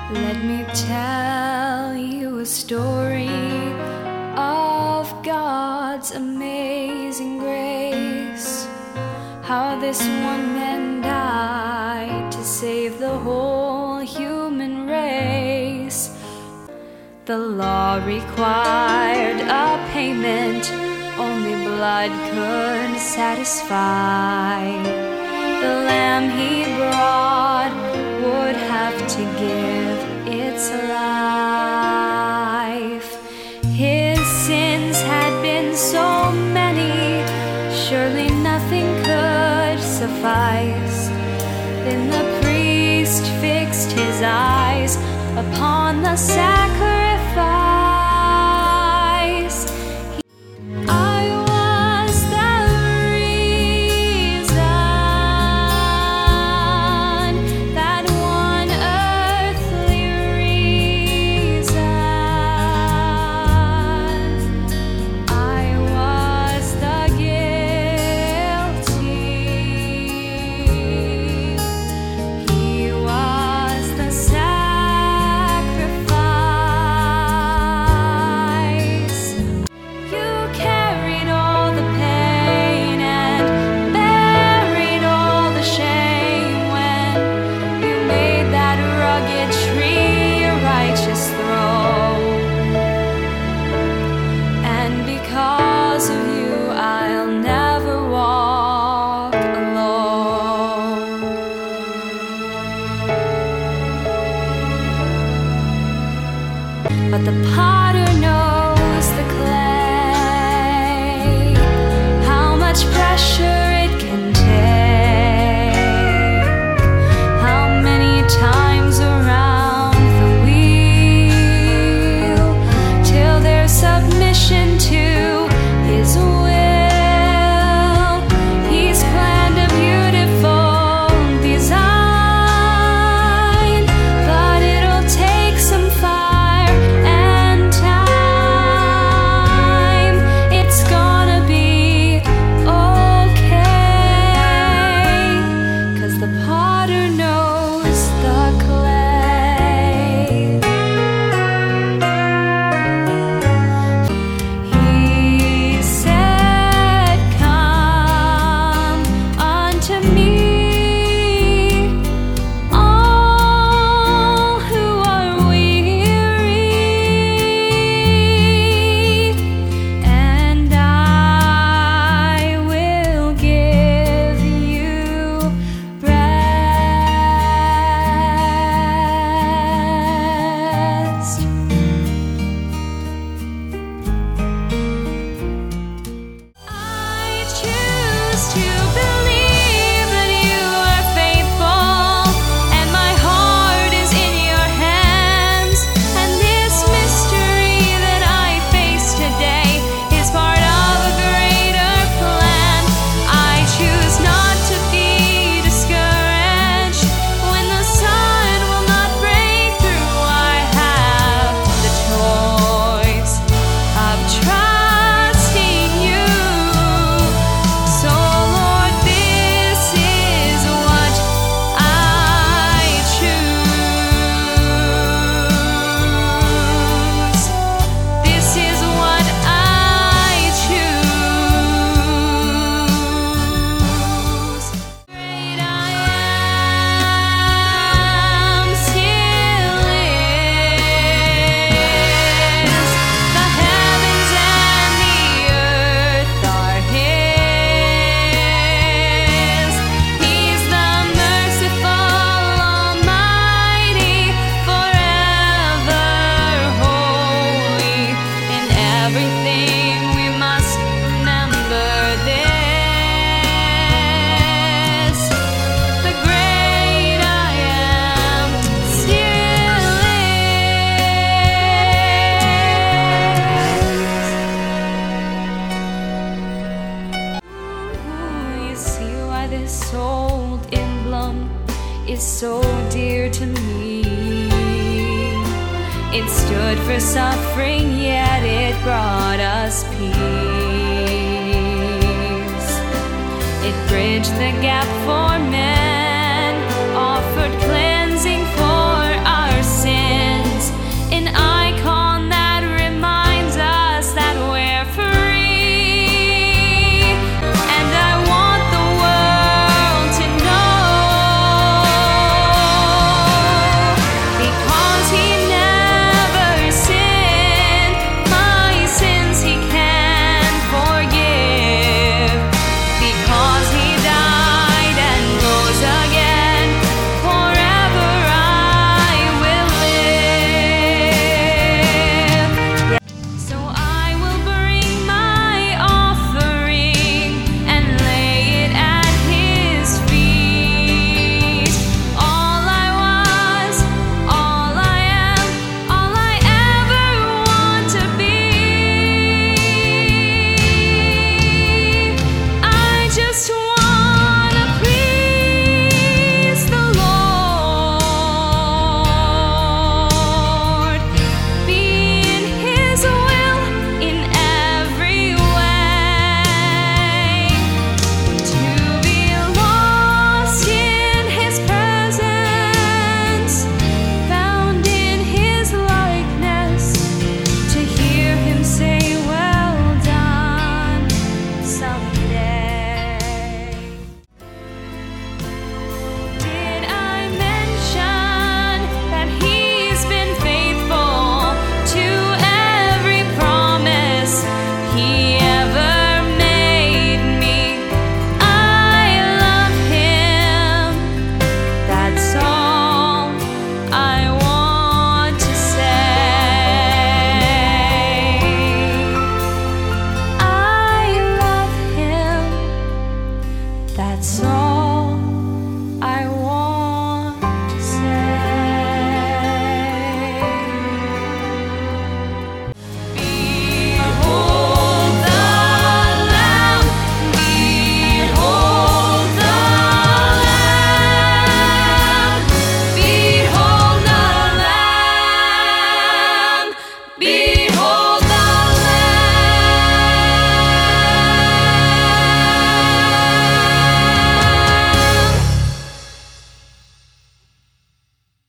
Let me tell you a story of God's amazing grace, how this one man died to save the whole human race. The law required a payment only blood could satisfy. The lamb he brought would have to give its life. His sins had been so many, surely nothing could suffice. Then the priest fixed his eyes upon the sacrifice. But the potter knows the clay, how much pressure it can take, how many times around the wheel, till there's submission to His will. He's planned a beautiful design, but it'll take some fire. This old emblem is so dear to me. It stood for suffering, yet it brought us peace. It bridged the gap for men, offered cleansing for our sin. that song.